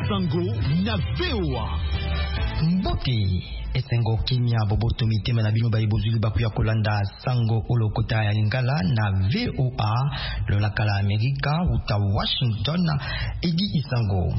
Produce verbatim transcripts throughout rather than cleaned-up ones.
Sango na V O A. Mbote esengo kimia boboto mitema na bino baibozuli bakuya kolanda sango olokota ya lingala na V O A lolakala Amerika uta Washington edi isango.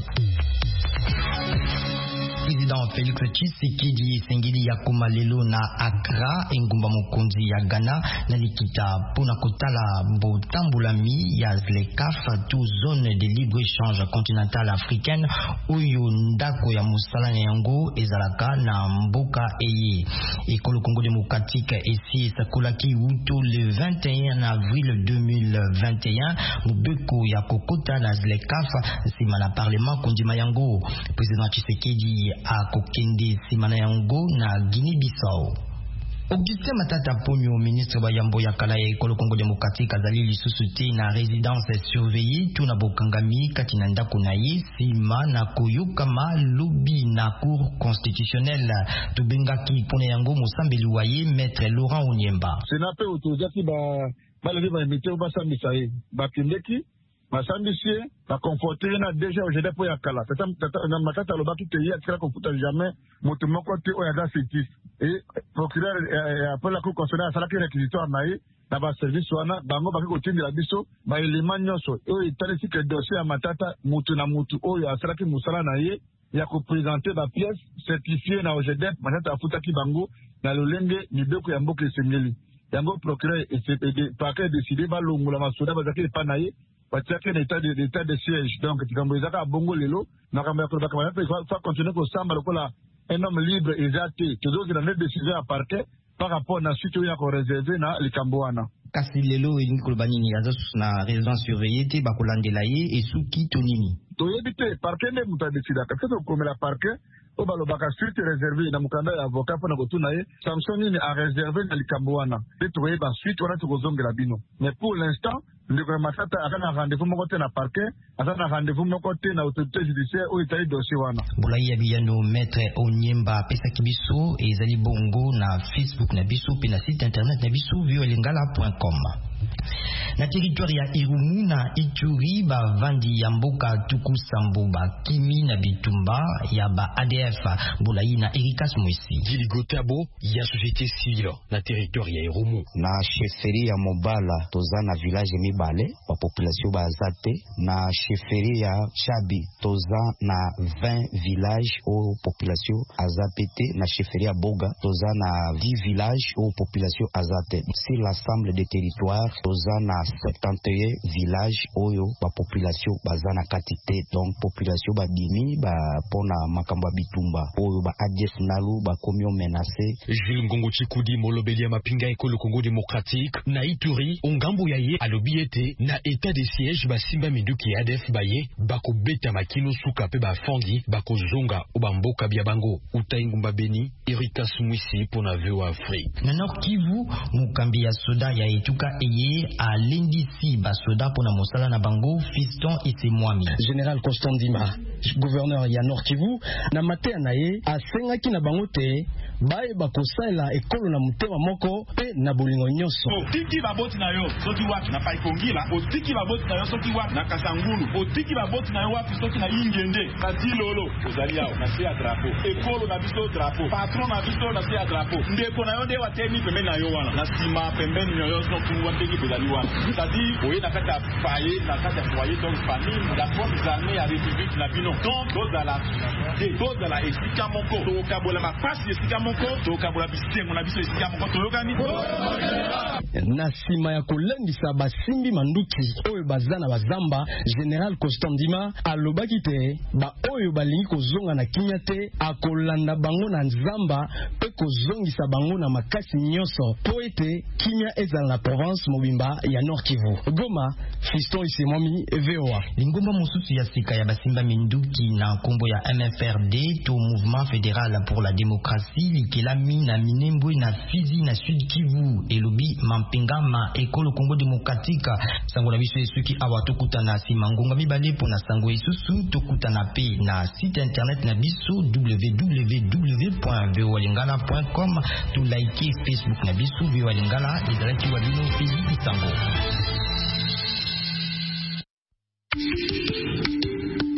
Président Félix Tshisekedi Sengeli Yakoma lelo na Accra engumba mokonzi ya Ghana na likita pona kotala mbotambulami ya ZLECAf tu zone de libre-échange continentale africaine oyo ndako ya musala na yango ezalaka na mboka eye. Ekolo Congo démocratique esi sakolaki uto le vingt et un avril deux mille vingt et un mubeko ya kokota na ZLECAf sima na parlement kondima yango. Président Tshisekedi a kokende simana yango na Guinée-Bissau. Augustin Matata Ponyo, ministre wa Yambo ya Kala ya Ekolo Congo démocratique azali lisusuti na résidence surveillée tuna bokangami katina ndako na ye sima na koyokama lobi na cour constitutionnelle tubengaki pona yango mosambeli wa ye maître Laurent Onyemba. Senape autorisaki ba balevi ba imité ba sambisa ye ba kindeki Masambisier, la conforter na déjà au G D P ya Kala. Tata na matata lo baki te ya tikala konfuta jamais motumoko te o ya da fétis. Et procureur après la cour constitutionnelle sala ki réquisitoire na ye na ba service wana bango baki kotinda la biso ba élément nyonso. O italisi que dossier ya matata mutu na mutu o ya sala ki musala na ye ya ko présenter ba pièce certifiée na O G D P matata afuta ki bango na lolenge mibeko ya mboka esengeli. Yango procureur et parquet décidé ba longola masoda bazaki pa na ye. Batiaka l'état de l'état de siège donc tikambozaka bongo lelo nakamba ko bakama il faut continuer ko samba lokola un homme libre exacté que donc il a une décision à parquet par rapport à suite ya ko réservé na likamboana kasi lelo elingi koloba nini aza na résidence surveillée te bakolandela ye esuki to nini toyebi te parquet nde moto adecidaka soki okomela parquet o balobaka suite réservé na mokanda ya avocat mpona kotuna ye sanction nini a réservé na likambo wana nde tokoyeba suite wana tokozongela bino mais pour l'instant ndeko matata aka na rendez-vous moko te na parquet aka na rendez-vous moko te na autorité judiciaire oyo etali dossier wana. Bolayi ya biyano maître Onyemba apesaki biso ezali bongo na Facebook na biso pe na site internet na biso v o lingala point com. Na territoire ya Irumu na Ituri ba vandi ya mboka tuku sambo ba kimi na bitumba ya ba A D F Bolayi na Erikas Mwesi. Diligotabo ya société civile na territoire ya Irumu na chefferie ya Mobala toza na village mibale ba population ba azate na chefferie ya Chabi toza na vingt villages au population azapete na chefferie ya Boga toza na dix villages au population azate. Sur l'ensemble des territoires toza na soixante et un villages oyo ba population baza na katite donc population ba dimi ba pona makambo bitumba oyo ba adjes nalu ba komio menacé. Jules Ngongo Chikudi molobeli ya mapinga ekolo Congo démocratique na Ituri ongambo ya ye alobi ete na état de siège ba simba minduki ya A D F baye bako beta makino suka pe ba fondi bako zonga o bamboka bia bango utaingumba Beni Erikas Mwisi pona V O A Afrique. Na Nord Kivu mukambi ya soda ya etuka eye a lendisi ba soda pona mosala na bango Fiston Isemwami. Général Constant Ndima gouverneur ya Nord Kivu na matea na ye asengaki na bango te baye bakosala ekolo na mutema moko pe na bolingo nyonso. Otiki baboti na yo soki wapi na Paikongila, otiki baboti na yo soki wapi na Kasangulu, otiki baboti na yo wapi soki na Ingende, kati lolo ozali yao na se ya drapeau. Ekolo na biso drapeau, patron na biso na se ya drapeau. Ndeko na yo nde wateni pembe na yo wana. Na sima pembe na yo soki wateki bezali wana. C'est-à-dire oye na kata faye na kata foyer donc famille la force armée ya République na bino. Donc dozala de dozala esika moko to kabola mapasi esika moko to kabola bisengo na biso esika moko to yokani. Na sima ya kolendisa basimbi manduki oyo bazana bazamba Général Constant Ndima alobaki te ba oyo balingi kozonga na kimia te akolanda bango na nzamba pe kozongisa bango na makasi nyonso po ete kimia ezala na province mobimba ya Nord Kivu. Goma, Fiston Isemwami, V O A. Lingomba mususu ya sika ya basimba minduki na kombo ya M F R D to Mouvement Fédéral pour la Démocratie likelami na Minembwe na Fizi na Sud Kivu elobi mampinga ma ekolo Congo démocratique sango na biso esuki awa tokuta na simangonga mibale pona sango isusu tokuta na pe na site internet na biso w w w point v o lingala point com to like Facebook na biso V O Lingala ezalaki wa bino pezi isango.